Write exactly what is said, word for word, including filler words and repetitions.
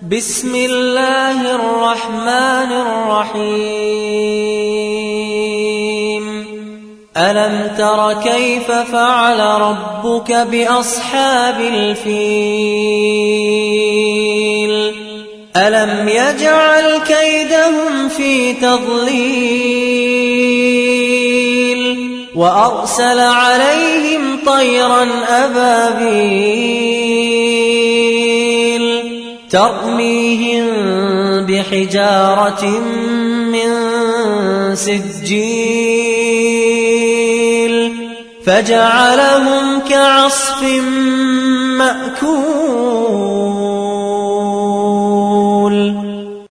بسم الله الرحمن الرحيم ألم تر كيف فعل ربك بأصحاب الفيل ألم يجعل كيدهم في تضليل وأرسل عليهم طيرا أبابيل ترميهم بحجارة من سجيل فجعلهم كعصف مأكول.